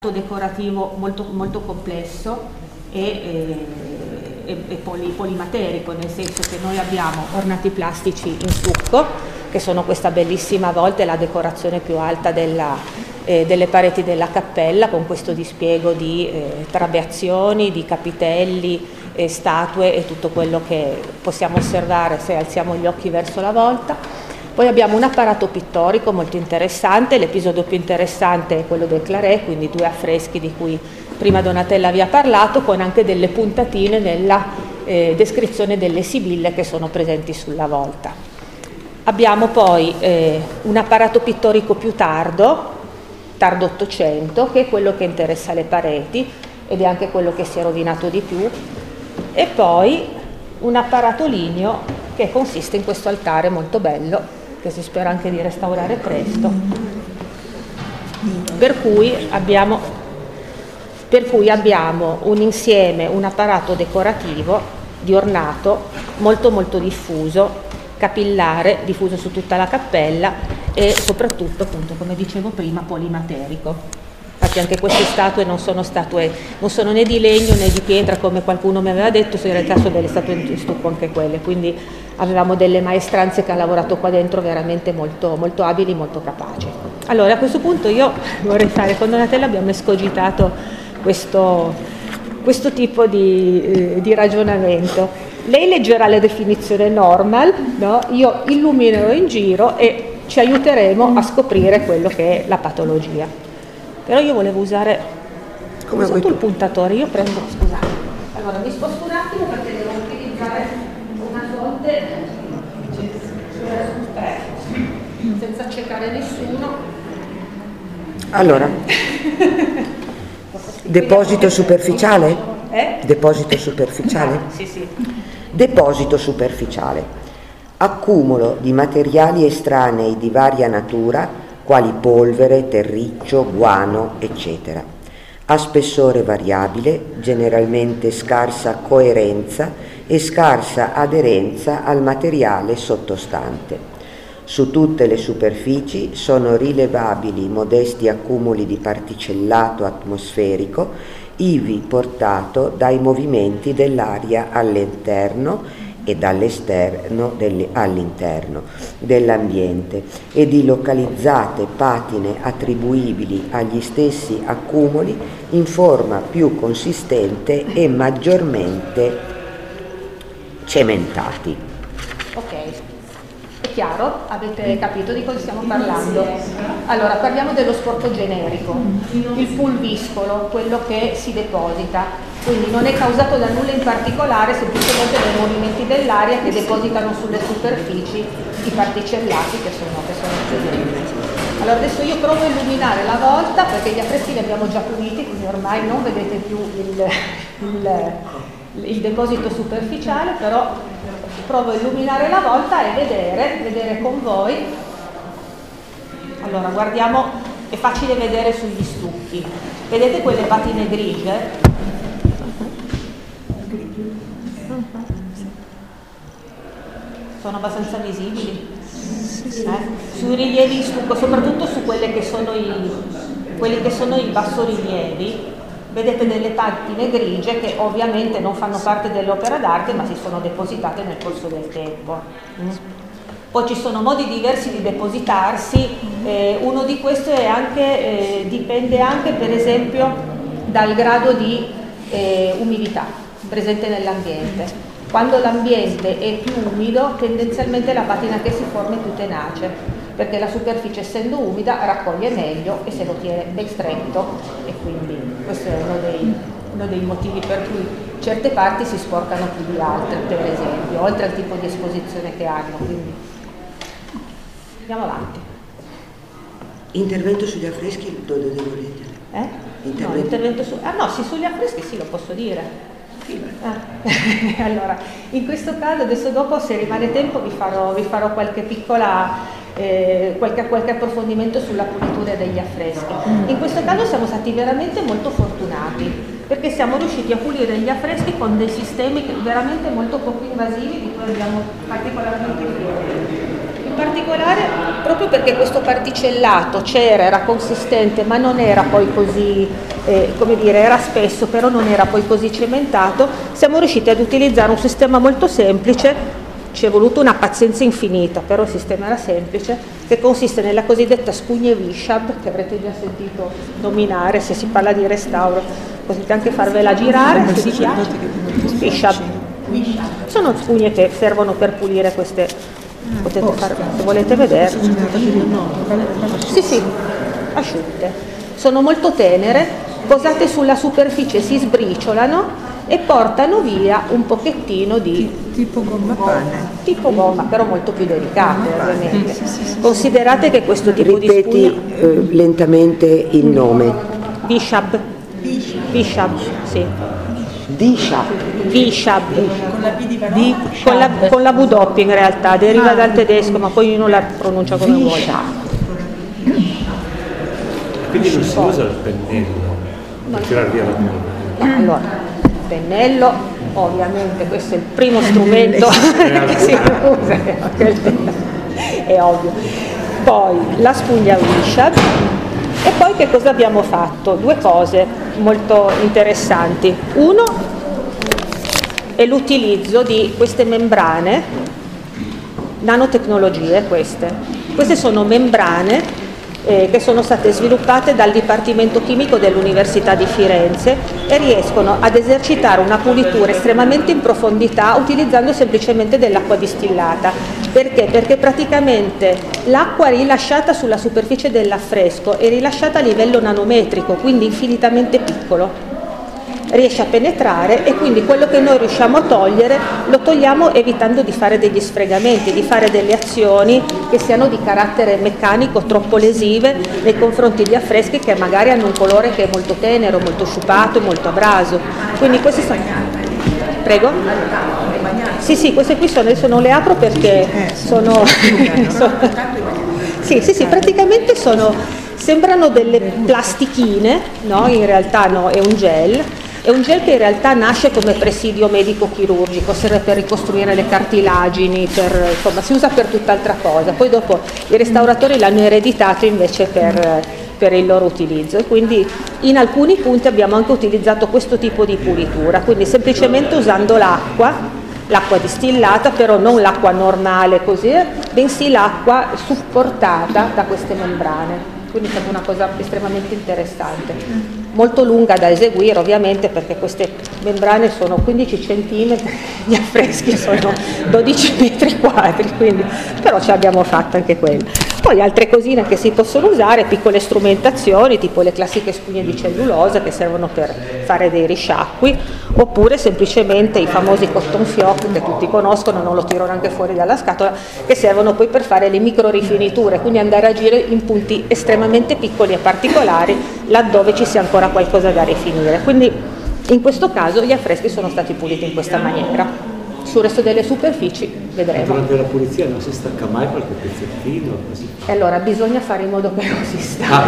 decorativo molto, molto complesso e polimaterico, nel senso che noi abbiamo ornati plastici in stucco, che sono questa bellissima, a volte la decorazione più alta delle pareti della cappella, con questo dispiego di trabeazioni, di capitelli, statue e tutto quello che possiamo osservare se alziamo gli occhi verso la volta. Poi abbiamo un apparato pittorico molto interessante, l'episodio più interessante è quello del Claret, quindi 2 affreschi di cui prima Donatella vi ha parlato, con anche delle puntatine nella descrizione delle sibille che sono presenti sulla volta. Abbiamo poi un apparato pittorico più tardo 800, che è quello che interessa le pareti ed è anche quello che si è rovinato di più, e poi un apparato ligneo che consiste in questo altare molto bello, che si spera anche di restaurare presto, per cui abbiamo un insieme, un apparato decorativo di ornato molto molto diffuso, capillare, diffuso su tutta la cappella e soprattutto, appunto, come dicevo prima, polimaterico. Infatti anche queste statue non sono né di legno né di pietra, come qualcuno mi aveva detto, in realtà sono delle statue in stucco anche quelle, quindi avevamo delle maestranze che hanno lavorato qua dentro veramente molto, molto abili, molto capaci. Allora, a questo punto io vorrei fare, con Donatella abbiamo escogitato questo tipo di ragionamento. Lei leggerà la definizione normal, no? Io illuminerò in giro e ci aiuteremo a scoprire quello che è la patologia. Però io volevo usare il puntatore, io prendo, scusate, allora mi sposto un attimo perché devo utilizzare una fonte senza accecare nessuno. Allora, deposito superficiale? Deposito superficiale? Sì. Deposito superficiale. Accumulo di materiali estranei di varia natura, quali polvere, terriccio, guano, eccetera. Ha spessore variabile, generalmente scarsa coerenza e scarsa aderenza al materiale sottostante. Su tutte le superfici sono rilevabili modesti accumuli di particellato atmosferico, ivi portato dai movimenti dell'aria all'interno e dall'esterno all'interno dell'ambiente e di localizzate patine attribuibili agli stessi accumuli in forma più consistente e maggiormente cementati. Ok, è chiaro? Avete capito di cosa stiamo parlando? Allora, parliamo dello sporco generico, il pulviscolo, quello che si deposita. Quindi non è causato da nulla in particolare, semplicemente dai movimenti dell'aria che depositano sulle superfici i particellati che sono presenti. Allora adesso io provo a illuminare la volta, perché gli affreschi li abbiamo già puliti, quindi ormai non vedete più il deposito superficiale, però provo a illuminare la volta e vedere con voi. Allora guardiamo, è facile vedere sugli stucchi, vedete quelle patine grigie? Sono abbastanza visibili sui rilievi in stucco, soprattutto su quelli che sono i bassorilievi. Vedete delle patine grigie che ovviamente non fanno parte dell'opera d'arte, ma si sono depositate nel corso del tempo. Poi ci sono modi diversi di depositarsi, uno di questi è anche, dipende anche per esempio dal grado di umidità presente nell'ambiente. Quando l'ambiente è più umido, tendenzialmente la patina che si forma è più tenace, perché la superficie, essendo umida, raccoglie meglio e se lo tiene ben stretto, e quindi questo è uno dei motivi per cui certe parti si sporcano più di altre, per esempio, oltre al tipo di esposizione che hanno. Quindi andiamo avanti. Intervento sugli affreschi, dove devo leggere? Intervento su... Ah no, sì, sugli affreschi sì, lo posso dire. Allora, in questo caso, adesso dopo, se rimane tempo, vi farò qualche qualche approfondimento sulla pulitura degli affreschi. In questo caso siamo stati veramente molto fortunati, perché siamo riusciti a pulire gli affreschi con dei sistemi veramente molto poco invasivi, di cui abbiamo particolarmente fieri. particolare proprio perché questo particellato c'era, era consistente, ma non era poi così, come dire, era spesso, però non era poi così cementato, siamo riusciti ad utilizzare un sistema molto semplice. Ci è voluto una pazienza infinita, però il sistema era semplice, che consiste nella cosiddetta spugne Vishab, che avrete già sentito nominare se si parla di restauro, potete anche farvela girare se vi piace. Vishab. Sono spugne che servono per pulire queste, potete fare, se volete vedere. Sì, asciutte. Sono molto tenere, posate sulla superficie si sbriciolano e portano via un pochettino di tipo gomma pane, tipo gomma, però molto più delicate ovviamente. Considerate che questo tipo di spugna, lentamente il nome. Vishab, sì. Vishab. con la B di Varese, Con la W doppia in realtà, deriva dal tedesco, ma poi ognuno la pronuncia come vuole. Quindi non si usa il pennello per tirare via la polvere. Allora, pennello, ovviamente questo è il primo strumento che si usa, è ovvio. Poi la spugna Vishab. E poi che cosa abbiamo fatto? Due cose molto interessanti. Uno è l'utilizzo di queste membrane, nanotecnologie queste. Queste sono membrane che sono state sviluppate dal Dipartimento Chimico dell'Università di Firenze e riescono ad esercitare una pulitura estremamente in profondità utilizzando semplicemente dell'acqua distillata. Perché? Perché praticamente l'acqua rilasciata sulla superficie dell'affresco è rilasciata a livello nanometrico, quindi infinitamente piccolo. Riesce a penetrare e quindi quello che noi riusciamo a togliere lo togliamo evitando di fare degli sfregamenti, di fare delle azioni che siano di carattere meccanico troppo lesive nei confronti di affreschi che magari hanno un colore che è molto tenero, molto sciupato, molto abraso. Quindi questi sono... Prego? Sì, queste qui adesso le apro perché sono... Sì, praticamente sembrano delle plastichine, no? In realtà no, è un gel. È un gel che in realtà nasce come presidio medico-chirurgico, serve per ricostruire le cartilagini, insomma si usa per tutt'altra cosa. Poi dopo i restauratori l'hanno ereditato invece per il loro utilizzo e quindi in alcuni punti abbiamo anche utilizzato questo tipo di pulitura, quindi semplicemente usando l'acqua distillata, però non l'acqua normale così, bensì l'acqua supportata da queste membrane. Quindi è stata una cosa estremamente interessante, molto lunga da eseguire ovviamente perché queste membrane sono 15 centimetri, gli affreschi sono 12 metri quadri, quindi, però ce l'abbiamo fatta anche quella. Poi altre cosine che si possono usare, piccole strumentazioni tipo le classiche spugne di cellulosa che servono per fare dei risciacqui, oppure semplicemente i famosi cotton fioc che tutti conoscono, non lo tiro neanche fuori dalla scatola, che servono poi per fare le micro rifiniture, quindi andare a agire in punti estremamente piccoli e particolari laddove ci sia ancora qualcosa da rifinire. Quindi in questo caso gli affreschi sono stati puliti in questa maniera. Sul resto delle superfici vedremo. Durante la pulizia non si stacca mai qualche pezzettino? Così. E allora bisogna fare in modo che non si stacchi.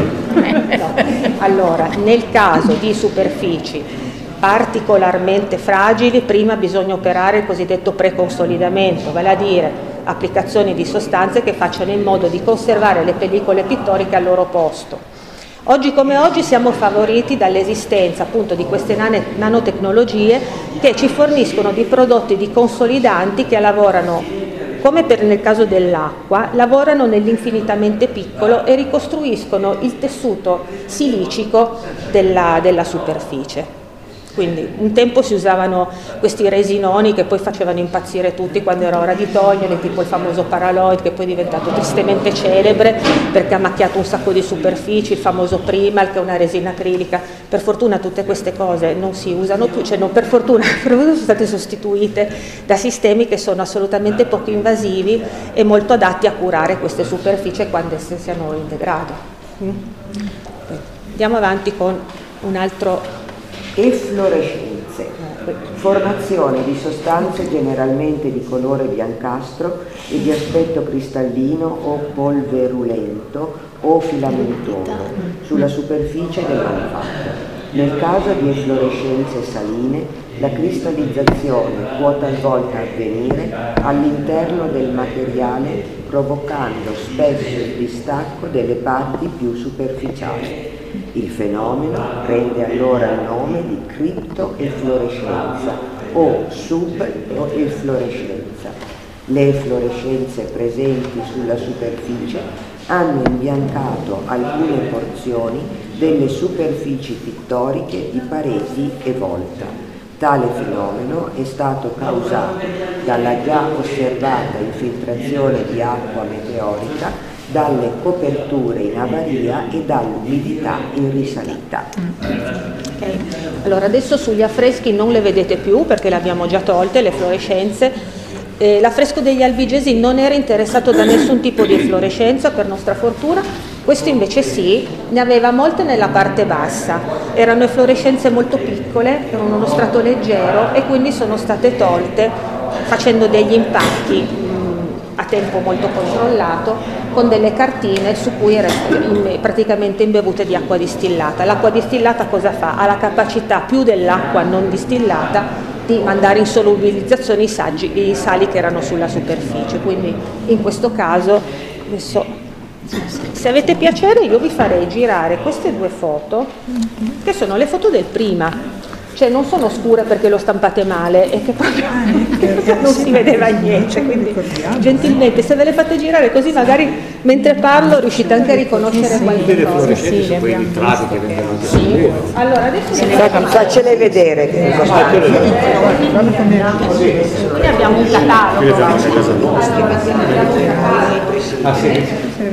No. Allora, nel caso di superfici particolarmente fragili, prima bisogna operare il cosiddetto preconsolidamento, vale a dire applicazioni di sostanze che facciano in modo di conservare le pellicole pittoriche al loro posto. Oggi come oggi siamo favoriti dall'esistenza appunto di queste nanotecnologie che ci forniscono di prodotti di consolidanti che lavorano, come nel caso dell'acqua, lavorano nell'infinitamente piccolo e ricostruiscono il tessuto silicico della superficie. Quindi un tempo si usavano questi resinoni che poi facevano impazzire tutti quando era ora di toglierli, tipo il famoso Paraloid che poi è diventato tristemente celebre perché ha macchiato un sacco di superfici, il famoso Primal che è una resina acrilica. Per fortuna tutte queste cose non si usano più, cioè non per fortuna sono state sostituite da sistemi che sono assolutamente poco invasivi e molto adatti a curare queste superfici quando esse siano in degrado. Andiamo avanti con un altro. Efflorescenze, formazione di sostanze generalmente di colore biancastro e di aspetto cristallino o polverulento o filamentoso sulla superficie del manufatto. Nel caso di efflorescenze saline La cristallizzazione può talvolta avvenire all'interno del materiale provocando spesso il distacco delle parti più superficiali. Il fenomeno prende allora il nome di criptoefflorescenza o subefflorescenza. Le efflorescenze presenti sulla superficie hanno imbiancato alcune porzioni delle superfici pittoriche di pareti e volta. Tale fenomeno è stato causato dalla già osservata infiltrazione di acqua meteorica dalle coperture in avaria e dall'umidità in risalita. Okay. Allora adesso sugli affreschi non le vedete più perché le abbiamo già tolte, le fluorescenze. L'affresco degli Albigesi non era interessato da nessun tipo di efflorescenza, per nostra fortuna. Questo invece sì, ne aveva molte nella parte bassa, erano efflorescenze molto piccole, erano uno strato leggero e quindi sono state tolte facendo degli impacchi a tempo molto controllato con delle cartine su cui era praticamente imbevute di acqua distillata. L'acqua distillata cosa fa? Ha la capacità più dell'acqua non distillata di mandare in solubilizzazione i sali che erano sulla superficie, quindi in questo caso adesso, se avete piacere io vi farei girare queste due foto che sono le foto del prima, cioè non sono scure perché lo stampate male e che proprio non si vedeva niente, quindi gentilmente se ve le fate girare così magari mentre parlo riuscite anche a riconoscere qualche cosa. Sì, quei ritratti che vengono anche sì. Allora adesso Faccele vedere che cosa qui abbiamo un catalogo. Ah sì?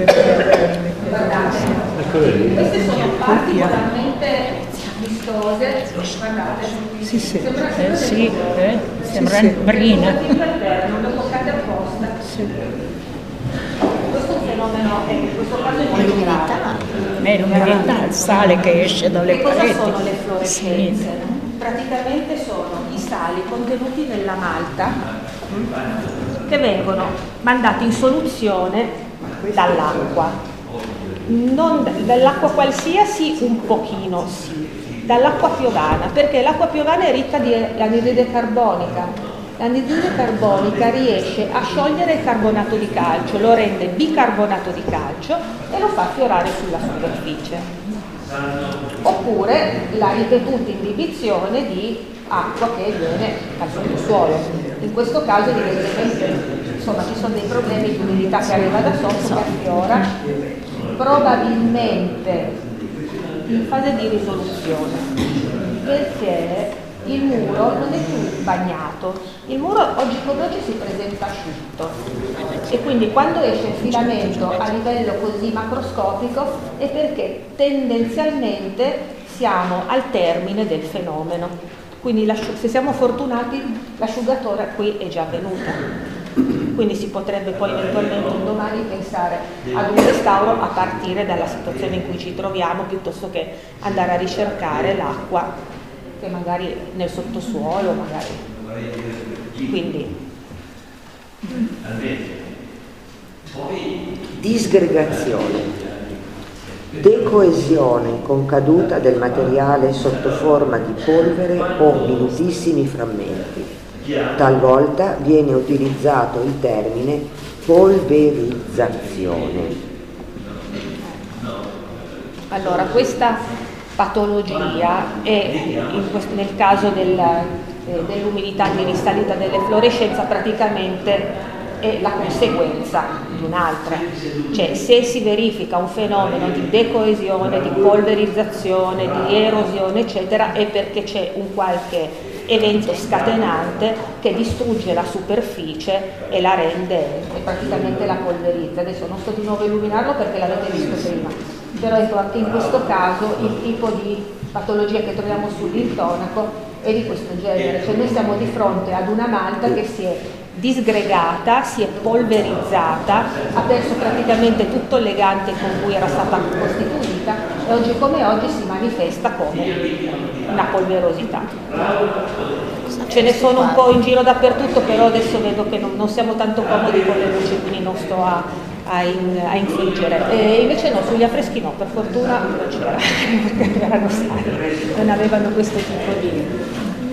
Queste sono particolarmente vistose, guardate, Sì, sì. sembra brina. Le toccate apposta. Sì. Questo è un fenomeno, in questo caso è molto grave. L'umidità, il sale che esce dalle Che cosa pareti. sono le fluorescenze? Praticamente sono i sali contenuti nella malta che vengono mandati in soluzione dall'acqua. Non dall'acqua qualsiasi, un pochino sì, dall'acqua piovana, perché l'acqua piovana è ricca di anidride carbonica. L'anidride carbonica riesce a sciogliere il carbonato di calcio, lo rende bicarbonato di calcio e lo fa affiorare sulla superficie. Oppure la ripetuta inibizione di acqua che viene dal sottosuolo. In questo caso evidentemente insomma, ci sono dei problemi di umidità che arriva da sotto, che affiora, probabilmente in fase di risoluzione, perché il muro non è più bagnato, il muro oggi come oggi si presenta asciutto e quindi quando esce il filamento a livello così macroscopico è perché tendenzialmente siamo al termine del fenomeno, quindi se siamo fortunati l'asciugatura qui è già avvenuta. Quindi si potrebbe poi eventualmente un domani pensare ad un restauro a partire dalla situazione in cui ci troviamo piuttosto che andare a ricercare l'acqua che magari nel sottosuolo, magari. Quindi. Disgregazione, decoesione con caduta del materiale sotto forma di polvere o minutissimi frammenti. Talvolta viene utilizzato il termine polverizzazione. Allora, questa patologia è nel caso dell'umidità di risalita delle fluorescenza praticamente è la conseguenza di un'altra, cioè se si verifica un fenomeno di decoesione, di polverizzazione, di erosione eccetera è perché c'è un qualche evento scatenante che distrugge la superficie e la rende e praticamente la polverizza. Adesso non sto di nuovo a illuminarlo perché l'avete visto prima, però ecco, anche in questo caso il tipo di patologia che troviamo sull'intonaco è di questo genere, cioè noi siamo di fronte ad una malta che si è disgregata, si è polverizzata, ha perso praticamente tutto il legante con cui era stata costituita e oggi come oggi si manifesta come una polverosità. Ce ne sono un po' in giro dappertutto, però adesso vedo che non siamo tanto comodi con le luci, quindi non sto a infliggere. E invece no, sugli affreschi no, per fortuna non c'era, perché erano sali, non avevano questo tipo di...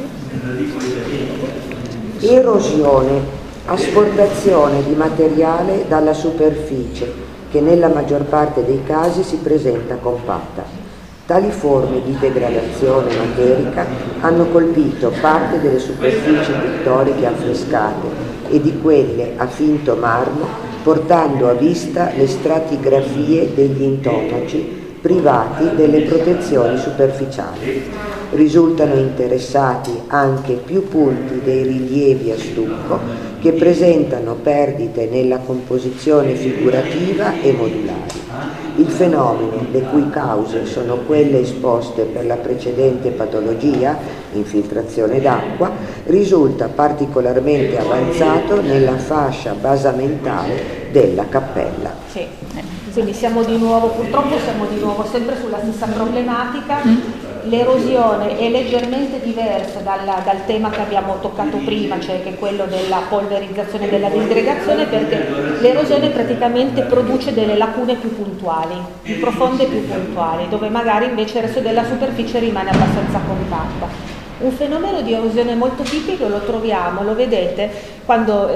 Erosione, asportazione di materiale dalla superficie, che nella maggior parte dei casi si presenta compatta. Tali forme di degradazione materica hanno colpito parte delle superfici pittoriche affrescate e di quelle a finto marmo, portando a vista le stratigrafie degli intonaci privati delle protezioni superficiali. Risultano interessati anche più punti dei rilievi a stucco che presentano perdite nella composizione figurativa e modulari. Il fenomeno, le cui cause sono quelle esposte per la precedente patologia, infiltrazione d'acqua, risulta particolarmente avanzato nella fascia basamentale della cappella. Sì. Quindi purtroppo siamo di nuovo sempre sulla stessa problematica. L'erosione è leggermente diversa dal tema che abbiamo toccato prima, cioè che è quello della polverizzazione e della disgregazione, perché l'erosione praticamente produce delle lacune più puntuali, più profonde e più puntuali, dove magari invece il resto della superficie rimane abbastanza compatta. Un fenomeno di erosione molto tipico lo vedete quando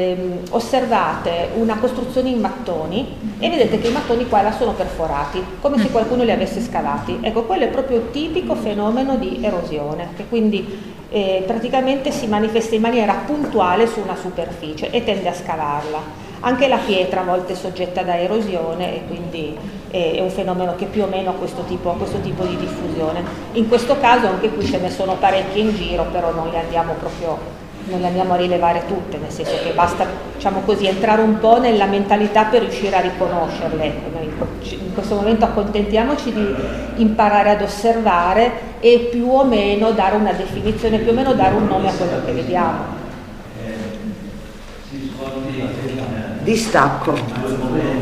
osservate una costruzione in mattoni e vedete che i mattoni qua e là sono perforati, come se qualcuno li avesse scavati. Ecco, quello è proprio il tipico fenomeno di erosione, che quindi praticamente si manifesta in maniera puntuale su una superficie e tende a scavarla. Anche la pietra a volte è soggetta da erosione e quindi è un fenomeno che più o meno ha questo tipo di diffusione. In questo caso anche qui ce ne sono parecchie in giro, però non le andiamo a rilevare tutte, nel senso che basta, diciamo così, entrare un po' nella mentalità per riuscire a riconoscerle. Noi in questo momento accontentiamoci di imparare ad osservare e più o meno dare una definizione, più o meno dare un nome a quello che vediamo. Distacco.